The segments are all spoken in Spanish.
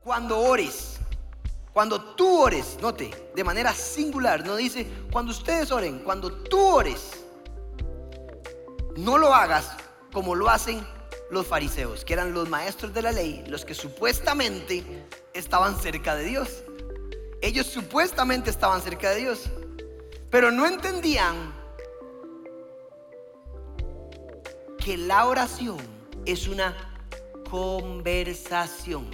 cuando ores, cuando tú ores, note, de manera singular, no dice cuando ustedes oren, cuando tú ores, no lo hagas como lo hacen los fariseos, que eran los maestros de la ley, los que supuestamente estaban cerca de Dios. Ellos supuestamente estaban cerca de Dios, pero no entendían que la oración es una conversación.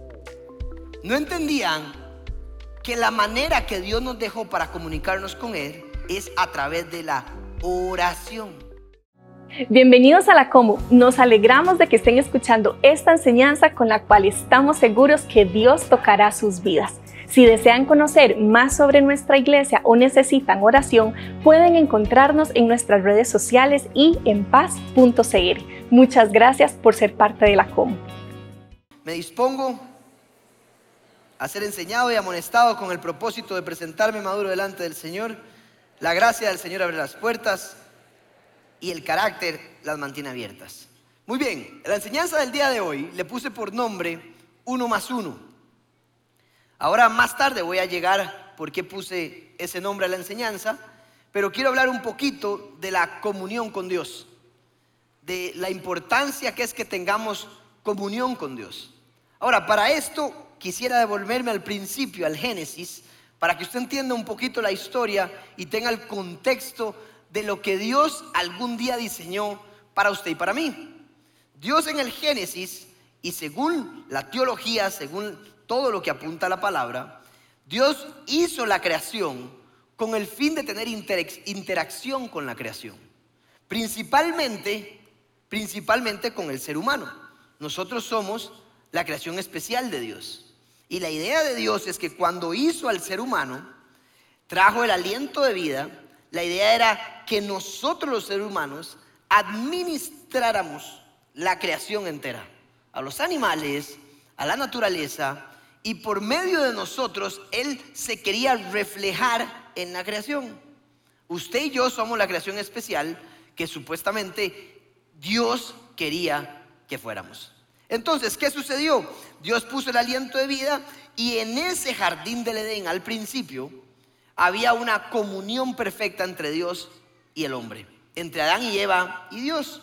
No entendían que la manera que Dios nos dejó para comunicarnos con Él es a través de la oración. Bienvenidos a La Commu. Nos alegramos de que estén escuchando esta enseñanza con la cual estamos seguros que Dios tocará sus vidas. Si desean conocer más sobre nuestra iglesia o necesitan oración, pueden encontrarnos en nuestras redes sociales y en paz.cr. Muchas gracias por ser parte de La Commu. Me dispongo a ser enseñado y amonestado con el propósito de presentarme maduro delante del Señor. La gracia del Señor abre las puertas y el carácter las mantiene abiertas. Muy bien, la enseñanza del día de hoy le puse por nombre 1 más 1. Ahora más tarde voy a llegar por qué puse ese nombre a la enseñanza, pero quiero hablar un poquito de la comunión con Dios, de la importancia que es que tengamos comunión con Dios. Ahora, para esto quisiera devolverme al principio, al Génesis, para que usted entienda un poquito la historia y tenga el contexto de lo que Dios algún día diseñó para usted y para mí. Dios en el Génesis, y según la teología, según todo lo que apunta a la palabra, Dios hizo la creación con el fin de tener interacción con la creación, principalmente con el ser humano. Nosotros somos la creación especial de Dios, y la idea de Dios es que cuando hizo al ser humano, trajo el aliento de vida. La idea era que nosotros los seres humanos administráramos la creación entera, a los animales, a la naturaleza, y por medio de nosotros Él se quería reflejar en la creación. Usted y yo somos la creación especial que supuestamente Dios quería que fuéramos. Entonces, ¿qué sucedió? Dios puso el aliento de vida, y en ese jardín del Edén al principio había una comunión perfecta entre Dios y el hombre, entre Adán y Eva y Dios.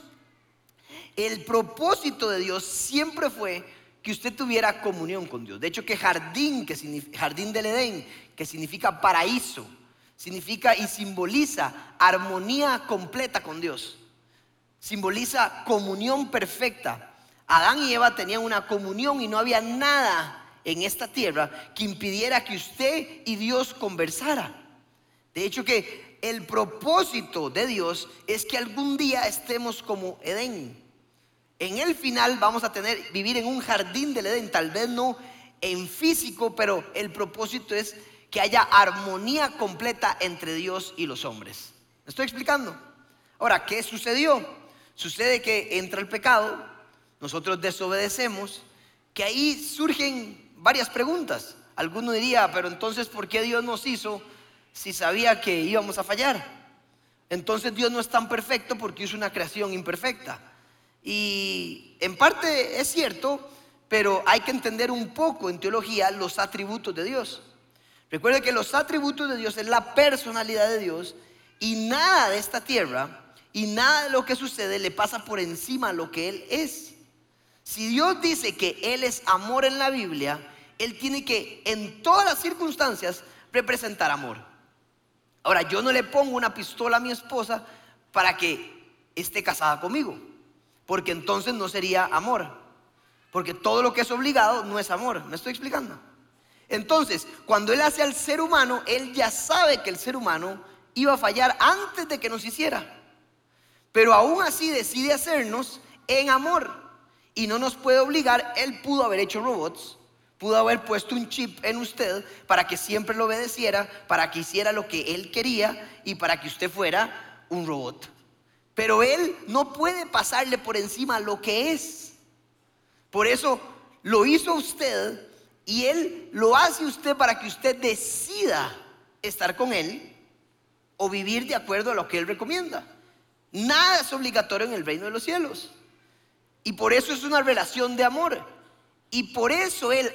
El propósito de Dios siempre fue que usted tuviera comunión con Dios. De hecho, que jardín del Edén, que significa paraíso, significa y simboliza armonía completa con Dios, simboliza comunión perfecta. Adán y Eva tenían una comunión y no había nada en esta tierra que impidiera que usted y Dios conversara. De hecho, que el propósito de Dios es que algún día estemos como Edén. En el final vamos a vivir en un jardín del Edén, tal vez no en físico, pero el propósito es que haya armonía completa entre Dios y los hombres. ¿Me estoy explicando? Ahora, ¿qué sucedió? Sucede que entra el pecado, nosotros desobedecemos, que ahí surgen varias preguntas. Alguno diría, pero entonces ¿por qué Dios nos hizo si sabía que íbamos a fallar? Entonces Dios no es tan perfecto porque hizo una creación imperfecta. Y en parte es cierto, pero hay que entender un poco en teología los atributos de Dios. Recuerde que los atributos de Dios es la personalidad de Dios, y nada de esta tierra y nada de lo que sucede le pasa por encima a lo que Él es. Si Dios dice que Él es amor en la Biblia, Él tiene que en todas las circunstancias representar amor. Ahora, yo no le pongo una pistola a mi esposa para que esté casada conmigo, porque entonces no sería amor, porque todo lo que es obligado no es amor. ¿Me estoy explicando? Entonces, cuando Él hace al ser humano, Él ya sabe que el ser humano iba a fallar antes de que nos hiciera, pero aún así decide hacernos en amor. Y no nos puede obligar. Él pudo haber hecho robots, pudo haber puesto un chip en usted para que siempre lo obedeciera, para que hiciera lo que Él quería y para que usted fuera un robot. Pero Él no puede pasarle por encima lo que es. Por eso lo hizo usted, y Él lo hace usted para que usted decida estar con Él o vivir de acuerdo a lo que Él recomienda. Nada es obligatorio en el reino de los cielos. Y por eso es una relación de amor. Y por eso Él,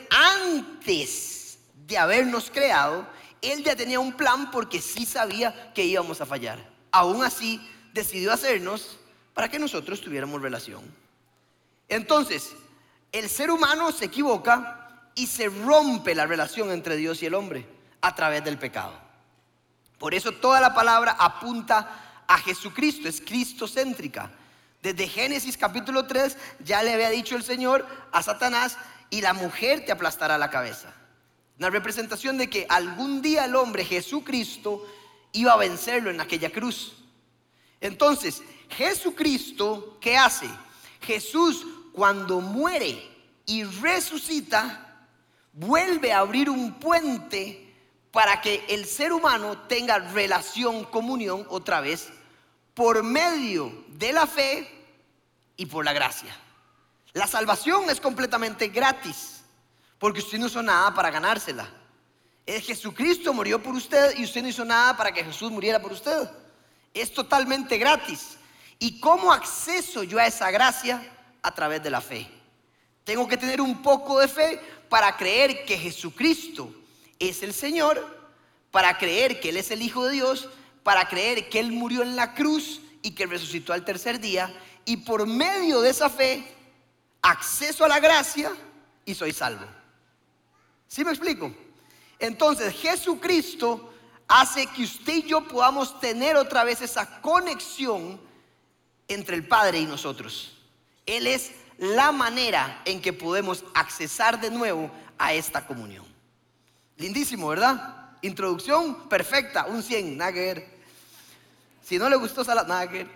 antes de habernos creado, Él ya tenía un plan, porque sí sabía que íbamos a fallar. Aún así, decidió hacernos para que nosotros tuviéramos relación. Entonces, el ser humano se equivoca y se rompe la relación entre Dios y el hombre a través del pecado. Por eso toda la palabra apunta a Jesucristo, es cristocéntrica. Desde Génesis capítulo 3 ya le había dicho el Señor a Satanás: y la mujer te aplastará la cabeza. Una representación de que algún día el hombre, Jesucristo, iba a vencerlo en aquella cruz. Entonces, Jesucristo, ¿qué hace? Jesús, cuando muere y resucita, vuelve a abrir un puente para que el ser humano tenga relación, comunión otra vez, por medio de la fe y por la gracia. La salvación es completamente gratis, porque usted no hizo nada para ganársela. Jesucristo murió por usted y usted no hizo nada para que Jesús muriera por usted. Es totalmente gratis. ¿Y cómo acceso yo a esa gracia? A través de la fe. Tengo que tener un poco de fe para creer que Jesucristo es el Señor, para creer que Él es el Hijo de Dios, para creer que Él murió en la cruz y que resucitó al tercer día, y por medio de esa fe acceso a la gracia y soy salvo. ¿Sí me explico? Entonces Jesucristo hace que usted y yo podamos tener otra vez esa conexión entre el Padre y nosotros. Él es la manera en que podemos accesar de nuevo a esta comunión. Lindísimo, ¿verdad? Introducción perfecta, un 100, nada que ver. Si no le gustó, nada que ver.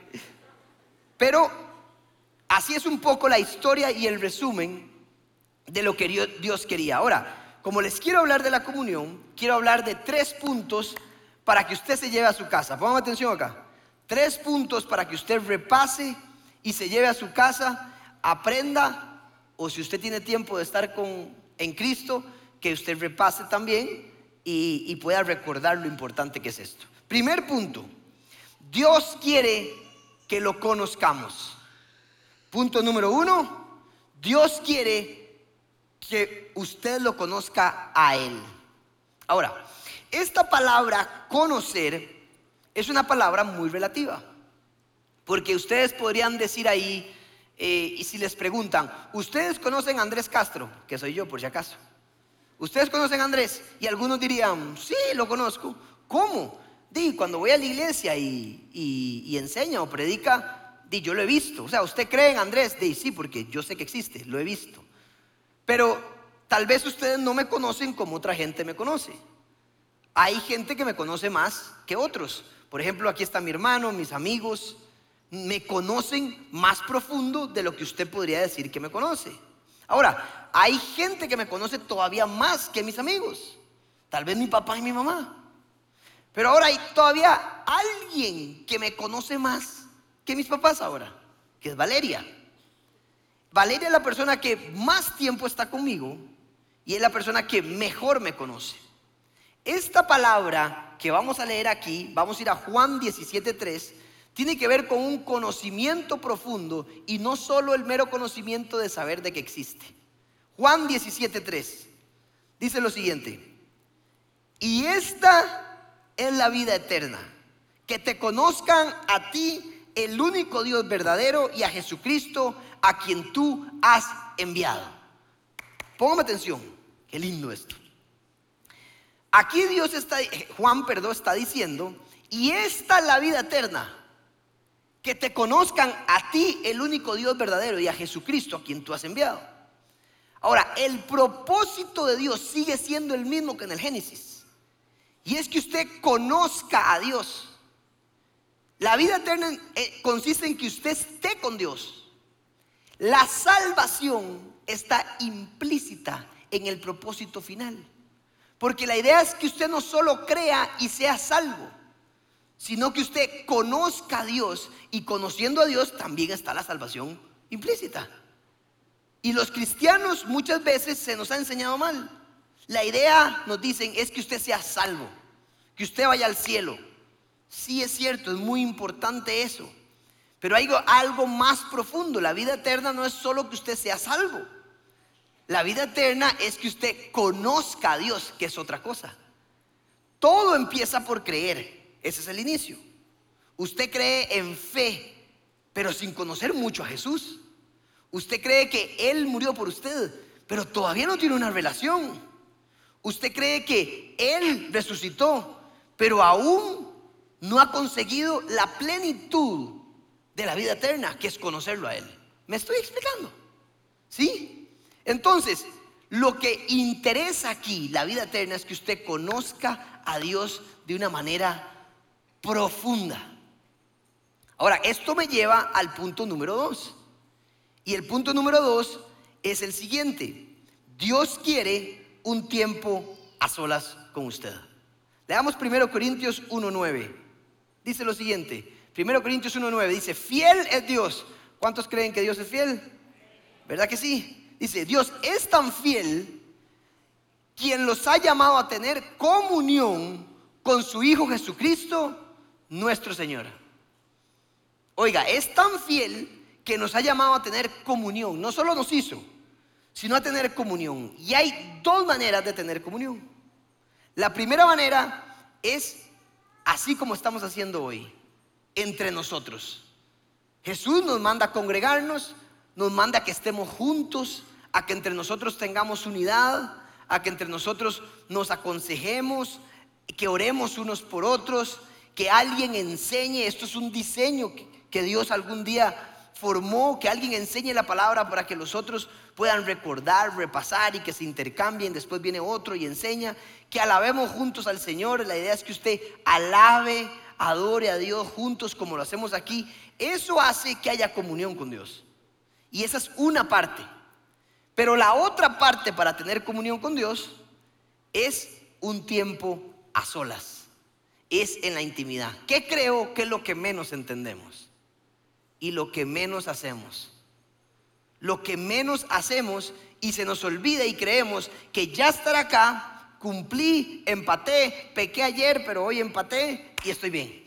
Pero así es un poco la historia y el resumen de lo que Dios quería. Ahora, como les quiero hablar de la comunión, quiero hablar de 3 puntos para que usted se lleve a su casa. Pongan atención acá. 3 puntos para que usted repase y se lleve a su casa, aprenda, o si usted tiene tiempo de estar en Cristo, que usted repase también y pueda recordar lo importante que es esto. Primer punto: Dios quiere que lo conozcamos. Punto número 1: Dios quiere que usted lo conozca a Él. Ahora, esta palabra conocer es una palabra muy relativa, porque ustedes podrían decir ahí, y si les preguntan: ¿ustedes conocen a Andrés Castro? Que soy yo, por si acaso. ¿Ustedes conocen a Andrés? Y algunos dirían: sí, lo conozco. ¿Cómo? Cuando voy a la iglesia y enseña o predica, yo lo he visto. O sea, ¿usted cree en Andrés? Sí, porque yo sé que existe, lo he visto. Pero tal vez ustedes no me conocen como otra gente me conoce. Hay gente que me conoce más que otros. Por ejemplo, aquí está mi hermano, mis amigos. Me conocen más profundo de lo que usted podría decir que me conoce. Ahora, hay gente que me conoce todavía más que mis amigos. Tal vez mi papá y mi mamá. Pero ahora hay todavía alguien que me conoce más que mis papás ahora, que es Valeria. Valeria es la persona que más tiempo está conmigo y es la persona que mejor me conoce. Esta palabra que vamos a leer aquí, vamos a ir a Juan 17:3, tiene que ver con un conocimiento profundo y no solo el mero conocimiento de saber de que existe. Juan 17:3 dice lo siguiente: y esta es la vida eterna, que te conozcan a ti, el único Dios verdadero, y a Jesucristo, a quien tú has enviado. Póngame atención, qué lindo esto. Aquí Juan está diciendo: y esta es la vida eterna, que te conozcan a ti, el único Dios verdadero, y a Jesucristo, a quien tú has enviado. Ahora, el propósito de Dios sigue siendo el mismo que en el Génesis, y es que usted conozca a Dios. La vida eterna consiste en que usted esté con Dios. La salvación está implícita en el propósito final, porque la idea es que usted no solo crea y sea salvo, sino que usted conozca a Dios, y conociendo a Dios también está la salvación implícita. Y los cristianos muchas veces se nos ha enseñado mal. La idea, nos dicen, es que usted sea salvo, que usted vaya al cielo. Sí, es cierto, es muy importante eso, pero hay algo más profundo. La vida eterna no es solo que usted sea salvo. La vida eterna es que usted conozca a Dios, que es otra cosa. Todo empieza por creer. Ese es el inicio. Usted cree en fe, pero sin conocer mucho a Jesús. Usted cree que Él murió por usted, pero todavía no tiene una relación. Usted cree que Él resucitó, pero aún no ha conseguido la plenitud de la vida eterna, que es conocerlo a Él. ¿Me estoy explicando? ¿Sí? Entonces, lo que interesa aquí, la vida eterna, es que usted conozca a Dios de una manera profunda. Ahora, esto me lleva al punto número 2. Y el punto número 2 es el siguiente: Dios quiere un tiempo a solas con usted. Leamos 1 Corintios 1:9. Dice lo siguiente: 1 Corintios 1:9 dice: fiel es Dios. ¿Cuántos creen que Dios es fiel? ¿Verdad que sí? Dice: Dios es tan fiel, quien los ha llamado a tener comunión con su Hijo Jesucristo, nuestro Señor. Oiga, es tan fiel que nos ha llamado a tener comunión. No solo nos hizo, sino a tener comunión. Y hay dos maneras de tener comunión. La primera manera es así como estamos haciendo hoy, entre nosotros. Jesús nos manda a congregarnos, nos manda a que estemos juntos, a que entre nosotros tengamos unidad, a que entre nosotros nos aconsejemos, que oremos unos por otros, que alguien enseñe. Esto es un diseño que Dios algún día formó, que alguien enseñe la palabra para que los otros puedan recordar, repasar y que se intercambien. Después viene otro y enseña. Que alabemos juntos al Señor. La idea es que usted alabe, adore a Dios juntos como lo hacemos aquí. Eso hace que haya comunión con Dios. Y esa es una parte. Pero la otra parte para tener comunión con Dios es un tiempo a solas. Es en la intimidad. ¿Qué creo que es lo que menos entendemos? Y lo que menos hacemos. Lo que menos hacemos y se nos olvida y creemos que ya estar acá, cumplí, empaté, pequé ayer, pero hoy empaté y estoy bien.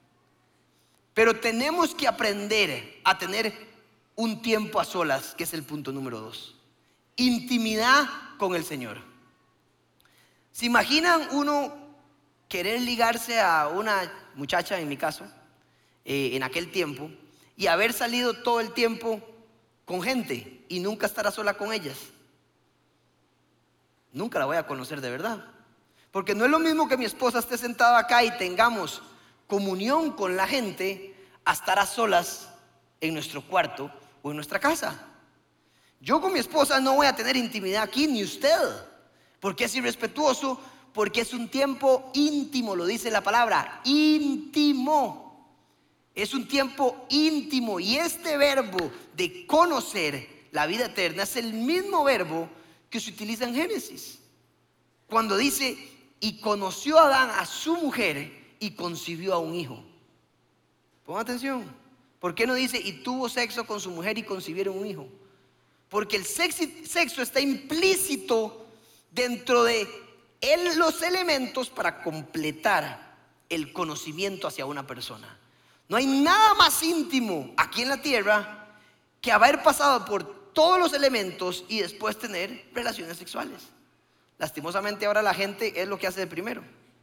Pero tenemos que aprender a tener un tiempo a solas, que es el punto número 2. Intimidad con el Señor. ¿Se imaginan uno querer ligarse a una muchacha, en mi caso, en aquel tiempo, y haber salido todo el tiempo con gente y nunca estar a sola con ellas? Nunca la voy a conocer de verdad. Porque no es lo mismo que mi esposa esté sentada acá y tengamos comunión con la gente a estar a solas en nuestro cuarto o en nuestra casa. Yo con mi esposa no voy a tener intimidad aquí, ni usted, porque es irrespetuoso, porque es un tiempo íntimo, lo dice la palabra, íntimo. Es un tiempo íntimo, y este verbo de conocer la vida eterna es el mismo verbo que se utiliza en Génesis, cuando dice: y conoció Adán a su mujer y concibió a un hijo. Pongan atención. ¿Por qué no dice: y tuvo sexo con su mujer y concibieron un hijo? Porque el sexo está implícito dentro de los elementos para completar el conocimiento hacia una persona. No hay nada más íntimo aquí en la tierra que haber pasado por todos los elementos y después tener relaciones sexuales. Lastimosamente ahora la gente es lo que hace de primero.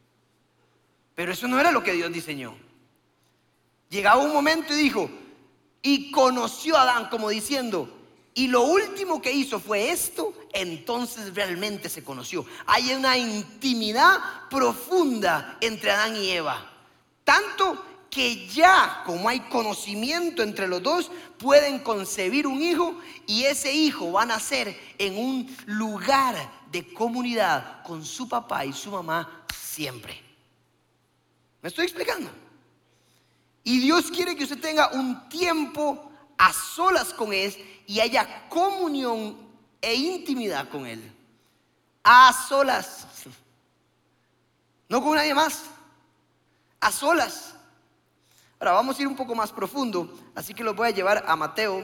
Pero eso no era lo que Dios diseñó. Llegaba un momento y dijo: y conoció a Adán, como diciendo, y lo último que hizo fue esto, entonces realmente se conoció. Hay una intimidad profunda entre Adán y Eva, tanto que ya como hay conocimiento entre los dos, pueden concebir un hijo, y ese hijo va a nacer en un lugar de comunidad con su papá y su mamá siempre. ¿Me estoy explicando? Y Dios quiere que usted tenga un tiempo a solas con Él y haya comunión e intimidad con Él. A solas. No con nadie más. A solas. Ahora vamos a ir un poco más profundo, así que los voy a llevar a Mateo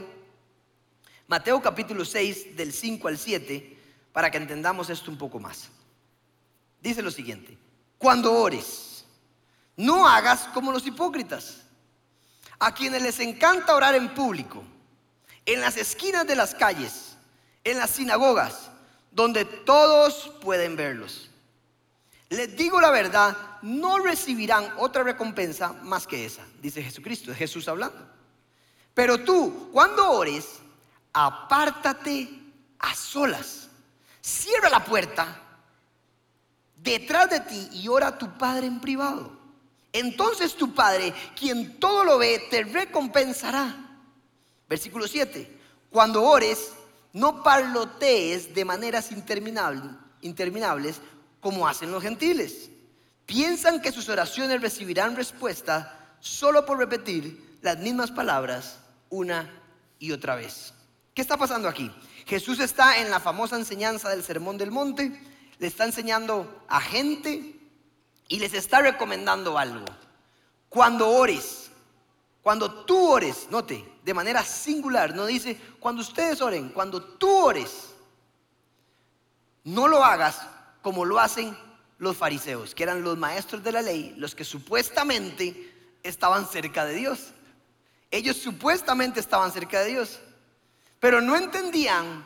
capítulo 6, del 5 al 7, para que entendamos esto un poco más. Dice lo siguiente: cuando ores, no hagas como los hipócritas, a quienes les encanta orar en público, en las esquinas de las calles, en las sinagogas, donde todos pueden verlos. Les digo la verdad, no recibirán otra recompensa más que esa, dice Jesucristo, es Jesús hablando. Pero tú, cuando ores, apártate a solas, cierra la puerta detrás de ti y ora a tu Padre en privado. Entonces tu Padre, quien todo lo ve, te recompensará. Versículo 7. Cuando ores, no parlotees de maneras interminables como hacen los gentiles. Piensan que sus oraciones recibirán respuesta solo por repetir las mismas palabras una y otra vez. ¿Qué está pasando aquí? Jesús está en la famosa enseñanza del Sermón del Monte, le está enseñando a gente y les está recomendando algo. Cuando ores, cuando tú ores, note, de manera singular, no dice cuando ustedes oren, cuando tú ores, no lo hagas como lo hacen los fariseos, que eran los maestros de la ley, los que supuestamente estaban cerca de Dios. Ellos supuestamente estaban cerca de Dios, pero no entendían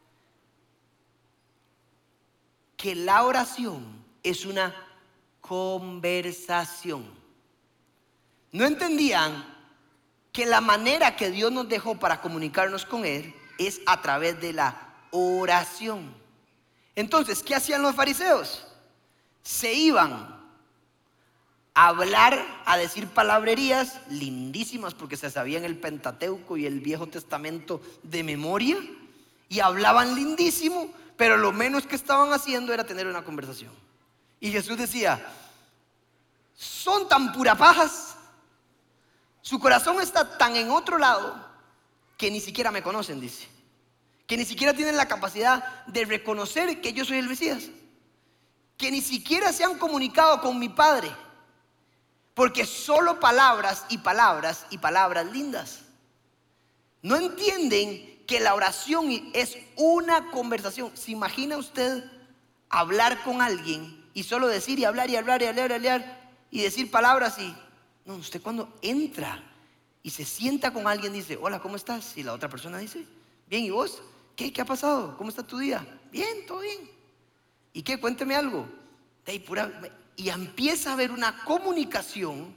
que la oración es una conversación. No entendían que la manera que Dios nos dejó para comunicarnos con Él es a través de la oración. Entonces, ¿qué hacían los fariseos? Se iban a hablar, a decir palabrerías lindísimas porque se sabían el Pentateuco y el Viejo Testamento de memoria y hablaban lindísimo, pero lo menos que estaban haciendo era tener una conversación. Y Jesús decía, son tan purapajas, su corazón está tan en otro lado que ni siquiera me conocen, dice, que ni siquiera tienen la capacidad de reconocer que yo soy el Mesías, que ni siquiera se han comunicado con mi Padre, porque solo palabras y palabras y palabras lindas. No entienden que la oración es una conversación. ¿Se imagina usted hablar con alguien y solo decir y hablar y hablar y hablar y hablar y decir palabras? Y no, usted cuando entra y se sienta con alguien dice, hola, ¿cómo estás? Y la otra persona dice, bien, ¿y vos? ¿Qué ha pasado? ¿Cómo está tu día? Bien, todo bien. ¿Y qué? Cuénteme algo. Y empieza a haber una comunicación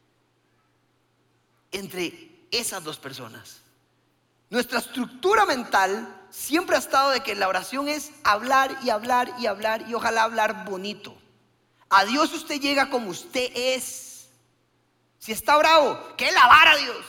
entre esas dos personas. Nuestra estructura mental siempre ha estado de que la oración es hablar y hablar y hablar y ojalá hablar bonito. A Dios usted llega como usted es. Si está bravo, que alabar a Dios.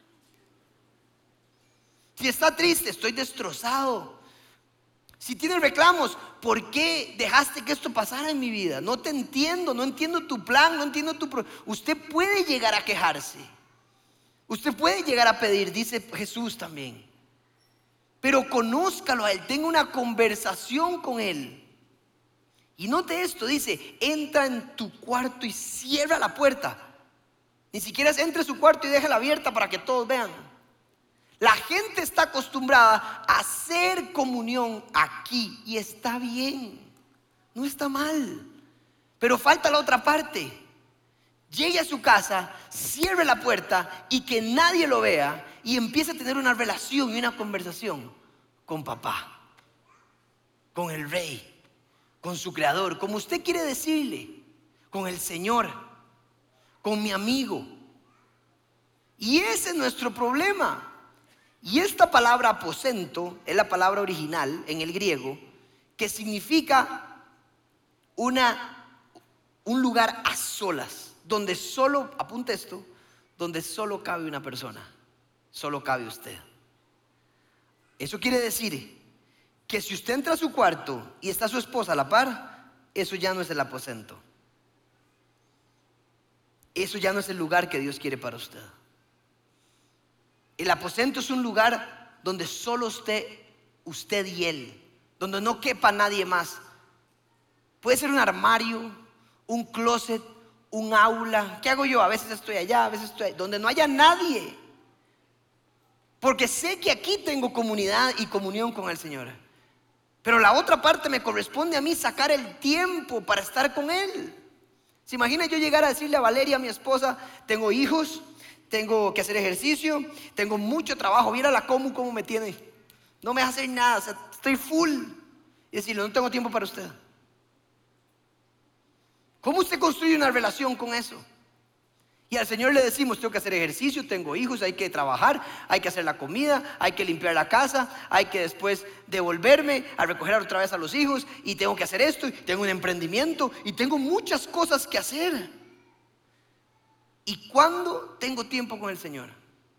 Si está triste, estoy destrozado. Si tiene reclamos, ¿por qué dejaste que esto pasara en mi vida? No te entiendo, no entiendo tu plan, no entiendo Usted puede llegar a quejarse. Usted puede llegar a pedir, dice Jesús también. Pero conózcalo a Él, tenga una conversación con Él. Y note esto, dice, entra en tu cuarto y cierra la puerta. Ni siquiera entre a su cuarto y déjala abierta para que todos vean. La gente está acostumbrada a hacer comunión aquí y está bien, no está mal, pero falta la otra parte. Llegue a su casa, cierre la puerta y que nadie lo vea y empiece a tener una relación y una conversación con papá, con el Rey, con su Creador, como usted quiere decirle, con el Señor, con mi amigo. Y ese es nuestro problema. Y esta palabra aposento es la palabra original en el griego que significa un lugar a solas, donde solo, apunte esto, donde solo cabe una persona, solo cabe usted. Eso quiere decir que si usted entra a su cuarto y está su esposa a la par, eso ya no es el aposento. Eso ya no es el lugar que Dios quiere para usted. El aposento es un lugar donde solo usted y Él, donde no quepa nadie más. Puede ser un armario, un closet, un aula. ¿Qué hago yo? A veces estoy allá, a veces estoy allá, donde no haya nadie. Porque sé que aquí tengo comunidad y comunión con el Señor. Pero la otra parte me corresponde a mí sacar el tiempo para estar con Él. ¿Se imagina yo llegar a decirle a Valeria, mi esposa, tengo hijos, tengo que hacer ejercicio, tengo mucho trabajo, mira la cómo me tiene? no me deja hacer nada, o sea, estoy full. Y decirle, no tengo tiempo para usted. ¿Cómo usted construye una relación con eso? Y al Señor le decimos, tengo que hacer ejercicio, tengo hijos, hay que trabajar, hay que hacer la comida, hay que limpiar la casa, hay que después devolverme a recoger otra vez a los hijos, y tengo que hacer esto, y tengo un emprendimiento, y tengo muchas cosas que hacer. ¿Y cuándo tengo tiempo con el Señor?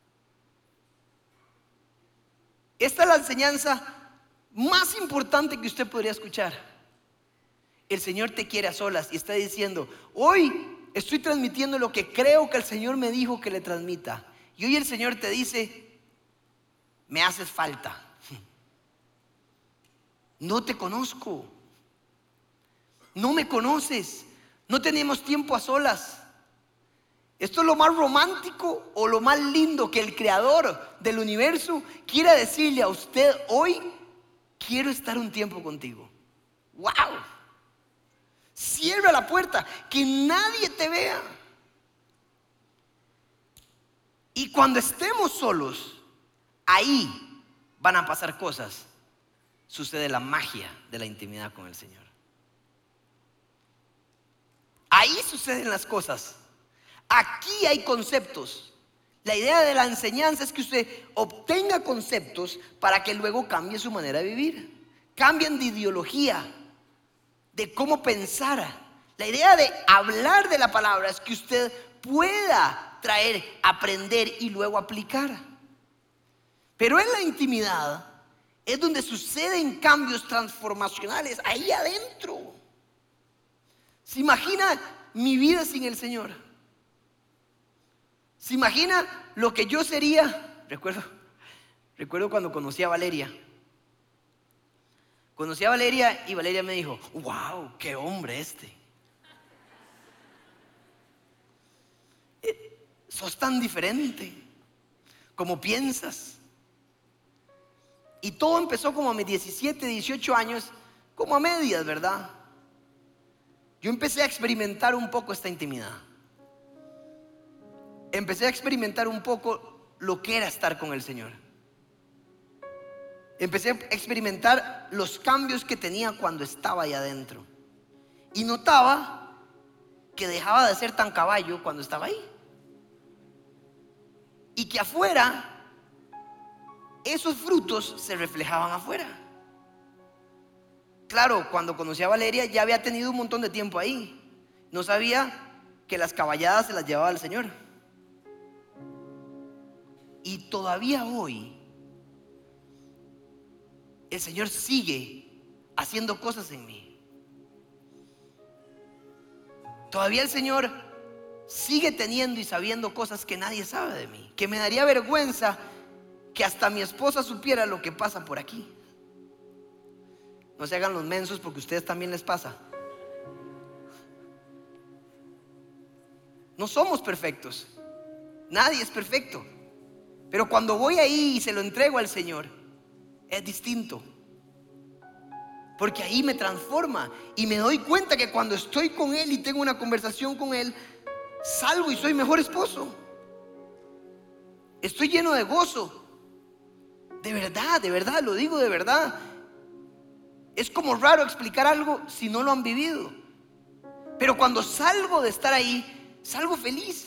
Esta es la enseñanza más importante que usted podría escuchar. El Señor te quiere a solas y está diciendo, hoy estoy transmitiendo lo que creo que el Señor me dijo que le transmita. Y hoy el Señor te dice, me haces falta. No te conozco. No me conoces. No tenemos tiempo a solas. Esto es lo más romántico o lo más lindo, que el creador del universo quiera decirle a usted, hoy quiero estar un tiempo contigo. ¡Wow! Cierra la puerta, que nadie te vea. Y cuando estemos solos, ahí van a pasar cosas. Sucede la magia de la intimidad con el Señor. Ahí suceden las cosas. Aquí hay conceptos. La idea de la enseñanza es que usted obtenga conceptos para que luego cambie su manera de vivir. Cambien de ideología, de cómo pensar. La idea de hablar de la palabra es que usted pueda traer, aprender y luego aplicar. Pero en la intimidad es donde suceden cambios transformacionales, ahí adentro. ¿Se imagina mi vida sin el Señor? ¿Se imagina lo que yo sería? Recuerdo cuando conocí a Valeria. Conocí a Valeria y Valeria me dijo, wow, qué hombre este. Sos tan diferente como piensas. Y todo empezó como a mis 17, 18 años, como a medias, ¿verdad? Yo empecé a experimentar un poco esta intimidad. Empecé a experimentar un poco lo que era estar con el Señor. Empecé a experimentar los cambios que tenía cuando estaba ahí adentro. Y notaba que dejaba de ser tan caballo cuando estaba ahí. Y que afuera, esos frutos se reflejaban afuera. Claro, cuando conocí a Valeria ya había tenido un montón de tiempo ahí. No sabía que las caballadas se las llevaba el Señor. Y todavía hoy el Señor sigue haciendo cosas en mí. Todavía el Señor sigue teniendo y sabiendo cosas que nadie sabe de mí, que me daría vergüenza que hasta mi esposa supiera lo que pasa por aquí. No se hagan los mensos, porque a ustedes también les pasa. No somos perfectos, nadie es perfecto. Pero cuando voy ahí y se lo entrego al Señor, es distinto. Porque ahí me transforma y me doy cuenta que cuando estoy con Él y tengo una conversación con Él, salgo y soy mejor esposo. Estoy lleno de gozo. De verdad, lo digo de verdad. Es como raro explicar algo si no lo han vivido. Pero cuando salgo de estar ahí, salgo feliz.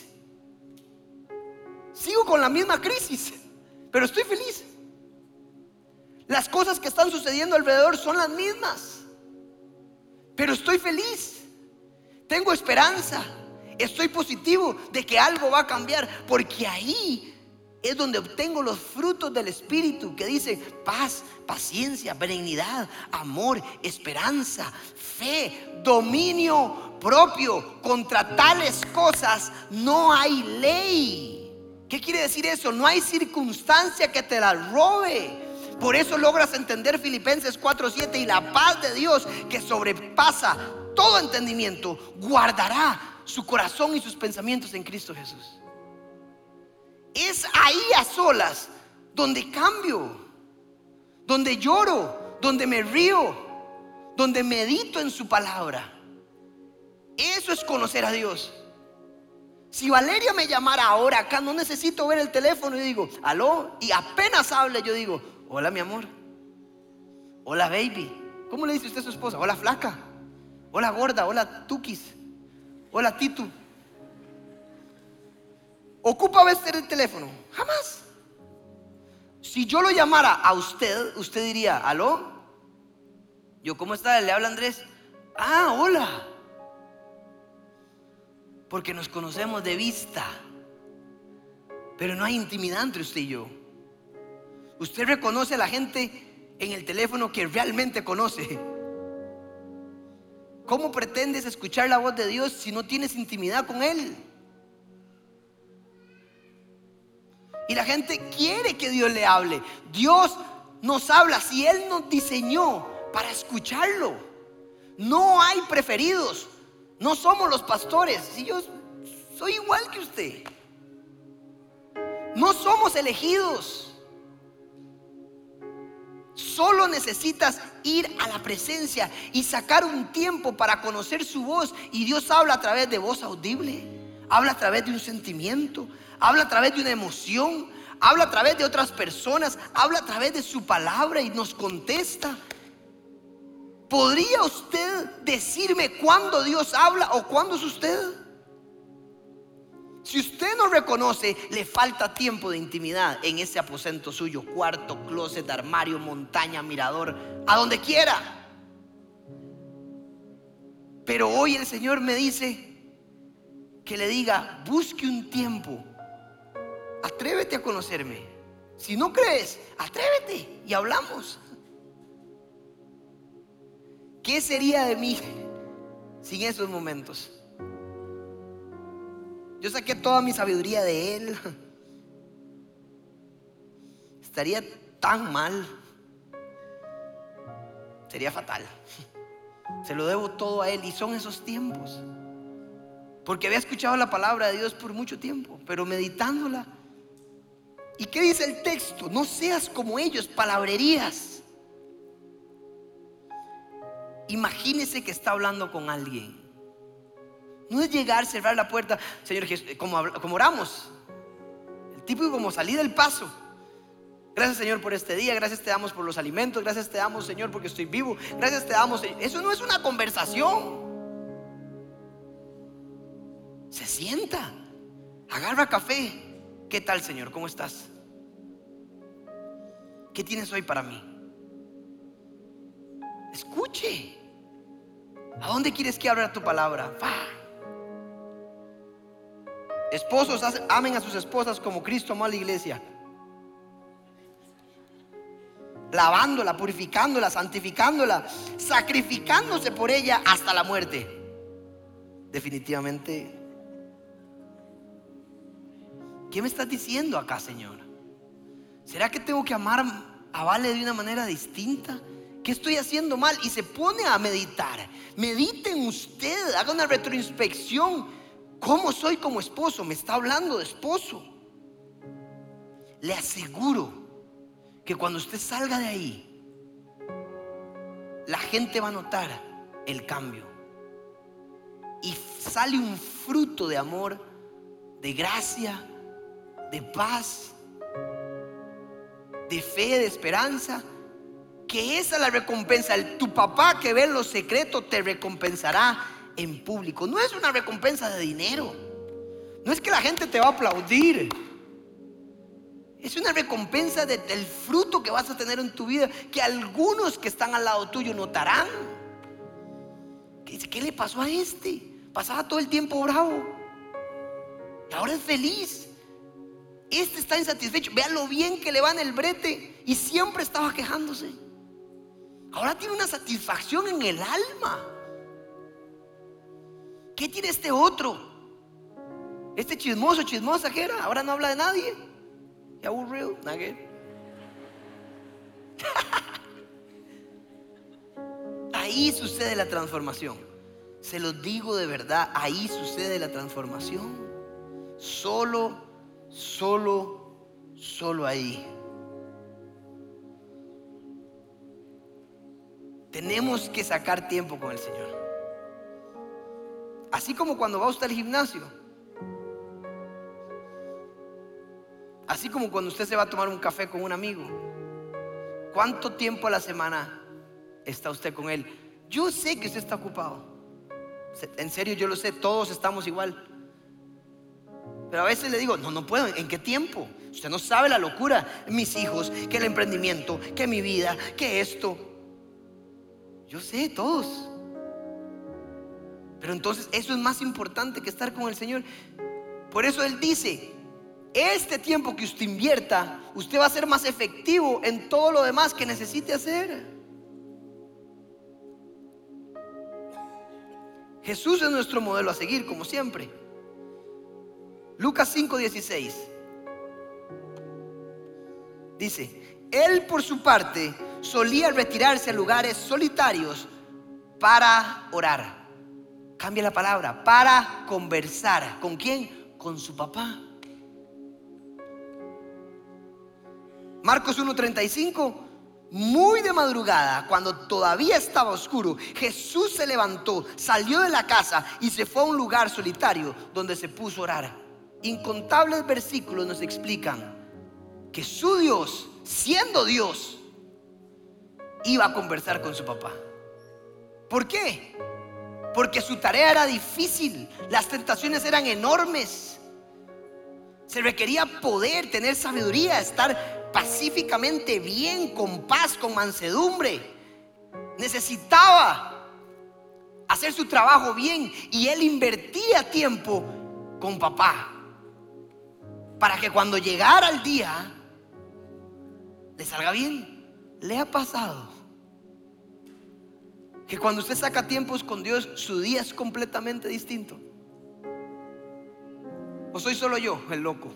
Sigo con la misma crisis, pero estoy feliz. Las cosas que están sucediendo alrededor son las mismas, pero estoy feliz. Tengo esperanza. Estoy positivo de que algo va a cambiar, porque ahí es donde obtengo los frutos del Espíritu, que dice paz, paciencia, benignidad, amor, esperanza, fe, dominio propio. Contra tales cosas no hay ley. ¿Qué quiere decir eso? No hay circunstancia que te la robe. Por eso logras entender Filipenses 4:7, y la paz de Dios, que sobrepasa todo entendimiento, guardará su corazón y sus pensamientos en Cristo Jesús. Es ahí a solas donde cambio, donde lloro, donde me río, donde medito en su palabra. Eso es conocer a Dios. Si Valeria me llamara ahora acá, no necesito ver el teléfono y digo, aló, y apenas hable yo digo, hola mi amor, Hola baby. ¿Cómo le dice usted a su esposa? Hola flaca. Hola gorda. Hola tuquis. Hola titu. ¿Ocupa a veces el teléfono? Jamás. Si yo lo llamara a usted, usted diría, ¿aló? Yo, ¿cómo está? Le habla Andrés. Ah, hola. Porque nos conocemos de vista, pero no hay intimidad entre usted y yo. Usted reconoce a la gente en el teléfono que realmente conoce. ¿Cómo pretendes escuchar la voz de Dios si no tienes intimidad con Él? Y la gente quiere que Dios le hable. Dios nos habla si Él nos diseñó para escucharlo. No hay preferidos. No somos los pastores. Si yo soy igual que usted. No somos elegidos. Solo necesitas ir a la presencia y sacar un tiempo para conocer su voz. Y Dios habla a través de voz audible. Habla a través de un sentimiento. Habla a través de una emoción. Habla a través de otras personas. Habla a través de su palabra y nos contesta. ¿Podría usted decirme cuándo Dios habla o cuándo es usted? Si usted no reconoce, le falta tiempo de intimidad en ese aposento suyo, cuarto, closet, armario, montaña, mirador, a donde quiera. Pero hoy el Señor me dice que le diga, busque un tiempo, atrévete a conocerme. Si no crees, atrévete y hablamos. ¿Qué sería de mí sin esos momentos? Yo saqué toda mi sabiduría de Él. Estaría tan mal. Sería fatal. Se lo debo todo a Él. Y son esos tiempos. Porque había escuchado la palabra de Dios por mucho tiempo, pero meditándola. ¿Y qué dice el texto? No seas como ellos, palabrerías. Imagínese que está hablando con alguien. No es llegar, cerrar la puerta, Señor Jesús, como oramos, el típico como salir del paso. Gracias, Señor, por este día. Gracias te damos por los alimentos. Gracias te damos, Señor, porque estoy vivo. Gracias te damos. Eso no es una conversación. Se sienta, agarra café. ¿Qué tal, Señor? ¿Cómo estás? ¿Qué tienes hoy para mí? Escuche. ¿A dónde quieres que abra tu palabra? Va. Esposos, amen a sus esposas como Cristo amó a la iglesia, lavándola, purificándola, santificándola, sacrificándose por ella hasta la muerte. Definitivamente, ¿qué me estás diciendo acá, Señor? ¿Será que tengo que amar a Vale de una manera distinta? ¿Qué estoy haciendo mal? Y se pone a meditar. Mediten usted, haga una retroinspección. ¿Cómo soy como esposo? Me está hablando de esposo. Le aseguro que cuando usted salga de ahí, la gente va a notar el cambio. Y sale un fruto de amor, de gracia, de paz, de fe, de esperanza. Que esa es la recompensa. Tu papá que ve en lo secreto te recompensará en público. No es una recompensa de dinero. No es que la gente te va a aplaudir. Es una recompensa del fruto que vas a tener en tu vida, que algunos que están al lado tuyo notarán. ¿Qué le pasó a este? Pasaba todo el tiempo bravo y ahora es feliz. Este está insatisfecho. Vean lo bien que le va en el brete y siempre estaba quejándose. Ahora tiene una satisfacción en el alma. ¿Qué tiene este otro? Este chismosa que era, ahora no habla de nadie. Ya aburrido, nadie. Ahí sucede la transformación. Se los digo de verdad, ahí sucede la transformación. Solo ahí. Tenemos que sacar tiempo con el Señor. Así como cuando va usted al gimnasio. Así como cuando usted se va a tomar un café con un amigo. ¿Cuánto tiempo a la semana está usted con Él. Yo sé que usted está ocupado. En serio, yo lo sé, todos estamos igual. Pero a veces le digo, no puedo. ¿En qué tiempo? Usted no sabe la locura. Mis hijos, que el emprendimiento, que mi vida, que esto. Yo sé, todos. Pero entonces eso es más importante que estar con el Señor. Por eso Él dice, este tiempo que usted invierta, usted va a ser más efectivo en todo lo demás que necesite hacer. Jesús es nuestro modelo a seguir, como siempre. Lucas 5:16 dice: Él por su parte solía retirarse a lugares solitarios para orar. Cambia la palabra, para conversar. ¿Con quién? Con su papá. Marcos 1:35: muy de madrugada, cuando todavía estaba oscuro, Jesús se levantó, salió de la casa y se fue a un lugar solitario donde se puso a orar. Incontables versículos nos explican que su Dios, siendo Dios, iba a conversar con su papá. ¿Por qué? Porque su tarea era difícil, las tentaciones eran enormes. Se requería poder, tener sabiduría, estar pacíficamente bien, con paz, con mansedumbre. Necesitaba hacer su trabajo bien, y él invertía tiempo con papá para que cuando llegara el día le salga bien. ¿Le ha pasado que cuando usted saca tiempos con Dios, su día es completamente distinto? ¿O soy solo yo el loco?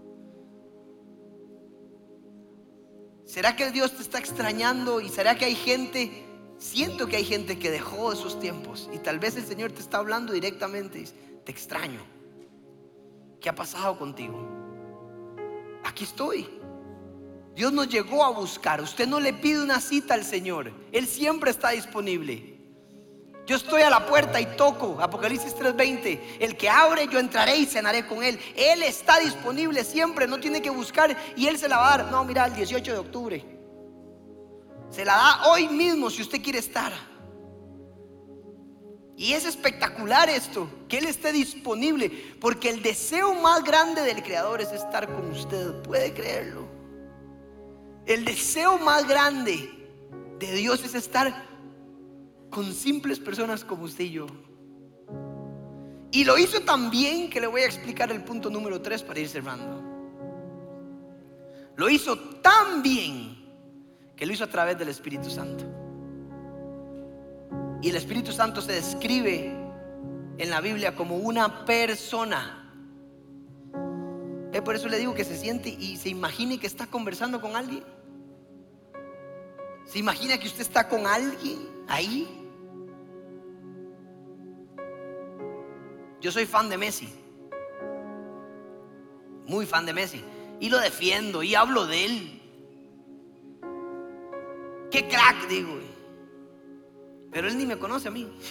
¿Será que Dios te está extrañando? ¿Y será que hay gente? Siento que hay gente que dejó esos tiempos, y tal vez el Señor te está hablando directamente. Te extraño. ¿Qué ha pasado contigo? Aquí estoy. Dios nos llegó a buscar. Usted no le pide una cita al Señor, Él siempre está disponible. Yo estoy a la puerta y toco. Apocalipsis 3:20: el que abre, yo entraré y cenaré con él. Él está disponible siempre, no tiene que buscar y Él se la va a dar. No, mira, el 18 de octubre se la da hoy mismo si usted quiere estar. Y es espectacular esto, que Él esté disponible, porque el deseo más grande del Creador es estar con usted. ¿Puede creerlo? El deseo más grande de Dios es estar con simples personas como usted y yo. Y lo hizo tan bien que le voy a explicar el punto número 3 para ir cerrando. Lo hizo tan bien que lo hizo a través del Espíritu Santo. Y el Espíritu Santo se describe en la Biblia como una persona. Por eso le digo que se siente y se imagine que está conversando con alguien. Se imagina que usted está con alguien ahí. Yo soy fan de Messi, muy fan de Messi, y lo defiendo y hablo de él. Qué crack, digo. Pero él ni me conoce a mí.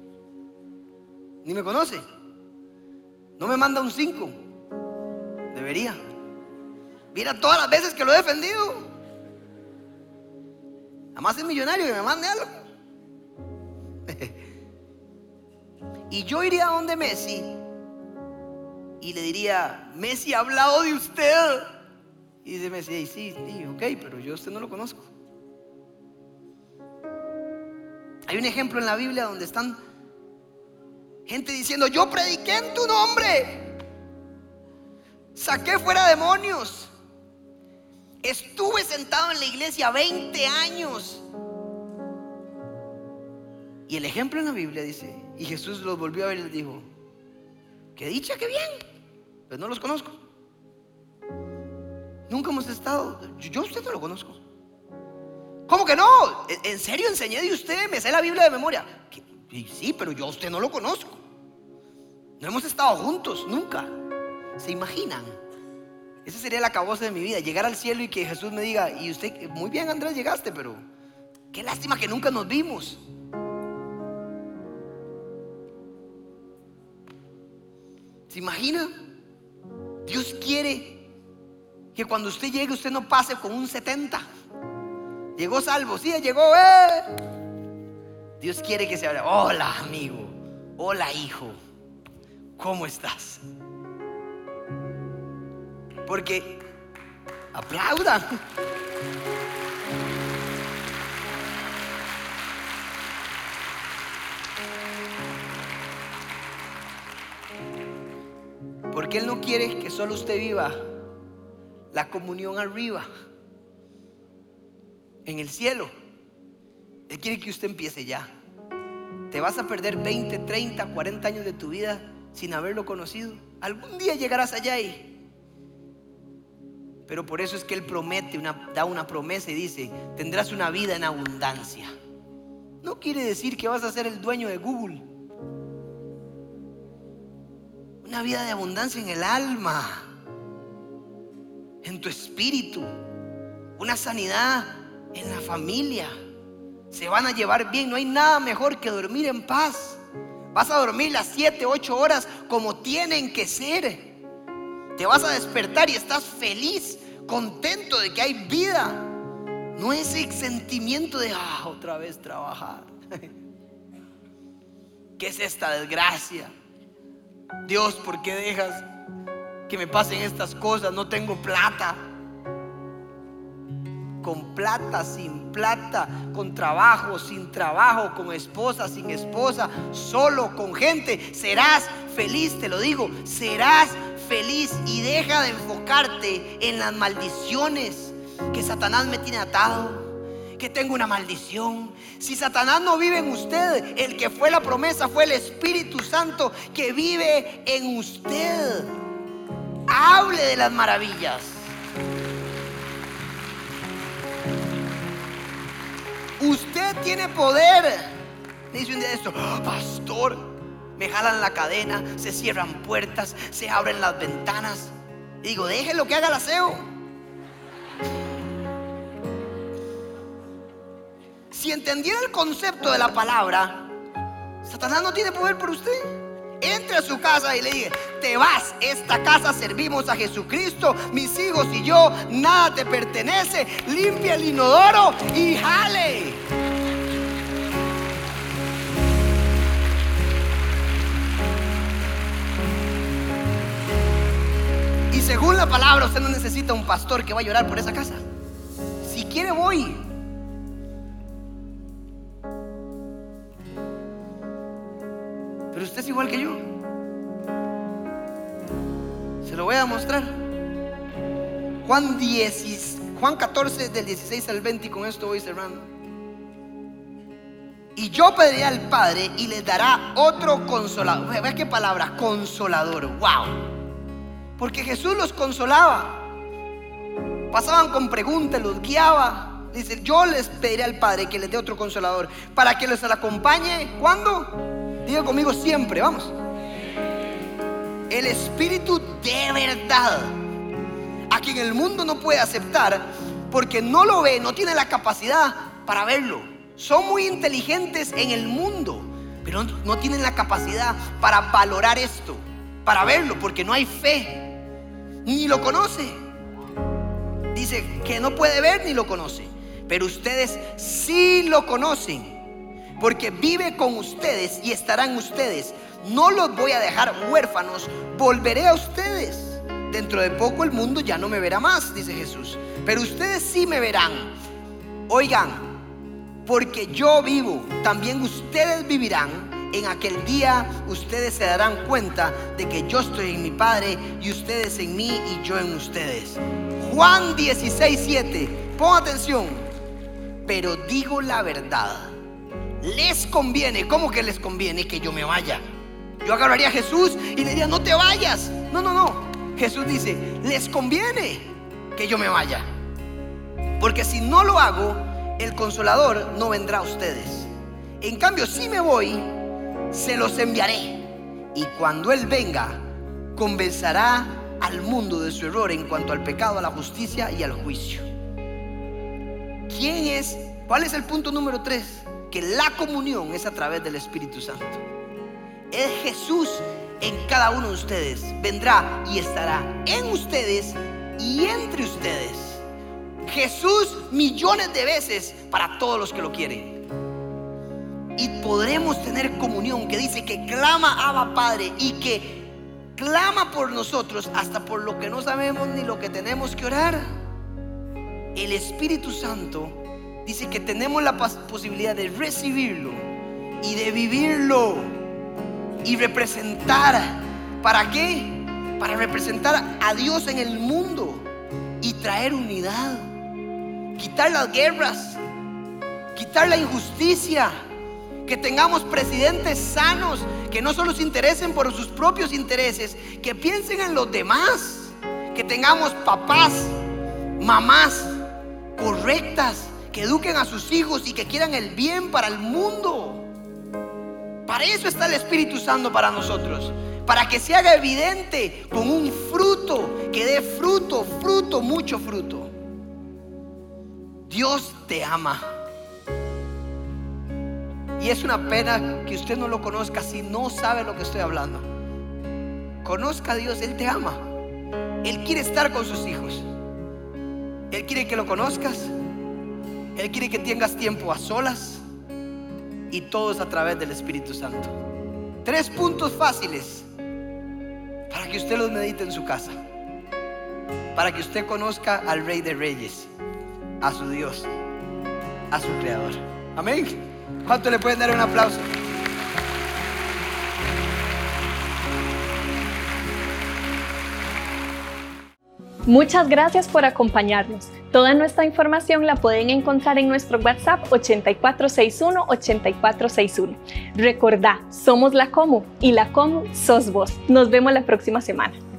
Ni me conoce. No me manda un 5. Debería. Mira todas las veces que lo he defendido. Además es millonario, que me mande algo. Y yo iría a donde Messi y le diría: Messi ha hablado de usted. Y dice Messi: sí, ok, pero yo a usted no lo conozco. Hay un ejemplo en la Biblia donde están gente diciendo: yo prediqué en tu nombre, saqué fuera demonios, estuve sentado en la iglesia 20 años. Y el ejemplo en la Biblia dice: y Jesús los volvió a ver y les dijo: qué dicha, qué bien, pues no los conozco. Nunca hemos estado. Yo a usted no lo conozco. ¿Cómo que no? ¿En serio enseñé de usted? Me sé la Biblia de memoria. Sí, pero yo a usted no lo conozco. No hemos estado juntos, nunca. ¿Se imaginan? Ese sería el acabose de mi vida, llegar al cielo y que Jesús me diga: y usted, muy bien Andrés, llegaste, pero qué lástima que nunca nos vimos. ¿Se imagina? Dios quiere que cuando usted llegue, usted no pase con un 70. Llegó salvo, sí, llegó, Dios quiere que se hable. Hola amigo, hola hijo, ¿cómo estás? Porque aplaudan. Porque Él no quiere que solo usted viva la comunión arriba, en el cielo. Él quiere que usted empiece ya. Te vas a perder 20, 30, 40 años de tu vida sin haberlo conocido. Algún día llegarás allá pero por eso es que Él promete, da una promesa y dice: tendrás una vida en abundancia. No quiere decir que vas a ser el dueño de Google. Una vida de abundancia en el alma, en tu espíritu, una sanidad en la familia. Se van a llevar bien. No hay nada mejor que dormir en paz. Vas a dormir las 7, 8 horas como tienen que ser. Te vas a despertar y estás feliz, contento de que hay vida. No ese sentimiento de otra vez trabajar. ¿Qué es esta desgracia? Dios, ¿por qué dejas que me pasen estas cosas? No tengo plata. Con plata, sin plata, con trabajo, sin trabajo, con esposa, sin esposa, solo, con gente, serás feliz, te lo digo, serás feliz. Y deja de enfocarte en las maldiciones que Satanás me tiene atado, que tengo una maldición. Si Satanás no vive en usted, el que fue la promesa fue el Espíritu Santo que vive en usted. Hable de las maravillas. Usted tiene poder. Me dice un día esto: pastor, me jalan la cadena, se cierran puertas, se abren las ventanas. Y digo: déjelo que haga el aseo. Si entendiera el concepto de la palabra, Satanás no tiene poder por usted. Entre a su casa y le diga: te vas, esta casa servimos a Jesucristo, mis hijos y yo, nada te pertenece. Limpia el inodoro y jale. Y según la palabra, usted no necesita un pastor que va a llorar por esa casa. Si quiere, voy. Pero usted es igual que yo. Se lo voy a mostrar. Juan 14 del 16 al 20, y con esto voy cerrando. Y yo pediré al Padre y les dará otro consolador. Vea qué palabra, consolador. Wow. Porque Jesús los consolaba. Pasaban con preguntas, los guiaba. Dice: yo les pediré al Padre que les dé otro consolador, para que los acompañe. ¿Cuándo? Diga conmigo: siempre. Vamos. El Espíritu de verdad, a quien el mundo no puede aceptar porque no lo ve, no tiene la capacidad para verlo. Son muy inteligentes en el mundo, pero no tienen la capacidad para valorar esto, para verlo, porque no hay fe, ni lo conoce. Dice que no puede ver ni lo conoce, pero ustedes sí lo conocen, porque vive con ustedes y estará en ustedes. No los voy a dejar huérfanos, volveré a ustedes. Dentro de poco el mundo ya no me verá más, dice Jesús, pero ustedes sí me verán. Oigan, porque yo vivo, también ustedes vivirán. En aquel día ustedes se darán cuenta de que yo estoy en mi Padre y ustedes en mí y yo en ustedes. Juan 16:7. Pon atención. Pero digo la verdad, les conviene. ¿Cómo que les conviene que yo me vaya? Yo agarraría a Jesús y le diría: no te vayas. No. Jesús dice: les conviene que yo me vaya, porque si no lo hago, el Consolador no vendrá a ustedes. En cambio, si me voy, se los enviaré, y cuando Él venga, convencerá al mundo de su error en cuanto al pecado, a la justicia y al juicio. ¿Quién es? ¿Cuál es el punto número 3? Que la comunión es a través del Espíritu Santo. Es Jesús en cada uno de ustedes. Vendrá y estará en ustedes y entre ustedes. Jesús millones de veces para todos los que lo quieren. y podremos tener comunión, que dice que clama Abba Padre y que clama por nosotros hasta por lo que no sabemos ni lo que tenemos que orar. El Espíritu Santo dice que tenemos la posibilidad de recibirlo y de vivirlo y representar. ¿Para qué? Para representar a Dios en el mundo y traer unidad, quitar las guerras, quitar la injusticia, que tengamos presidentes sanos, que no solo se interesen por sus propios intereses, que piensen en los demás, que tengamos papás, mamás correctas, que eduquen a sus hijos y que quieran el bien para el mundo. Para eso está el Espíritu Santo para nosotros, para que se haga evidente con un fruto, que dé fruto, mucho fruto. Dios te ama. Y es una pena que usted no lo conozca si no sabe lo que estoy hablando. Conozca a Dios, Él te ama. Él quiere estar con sus hijos. Él quiere que lo conozcas. Él quiere que tengas tiempo a solas, y todo es a través del Espíritu Santo. 3 puntos fáciles para que usted los medite en su casa, para que usted conozca al Rey de Reyes, a su Dios, a su Creador. Amén. ¿Cuánto le pueden dar un aplauso? Muchas gracias por acompañarnos. Toda nuestra información la pueden encontrar en nuestro WhatsApp 8461-8461. Recordá, somos la Comu y la Comu sos vos. Nos vemos la próxima semana.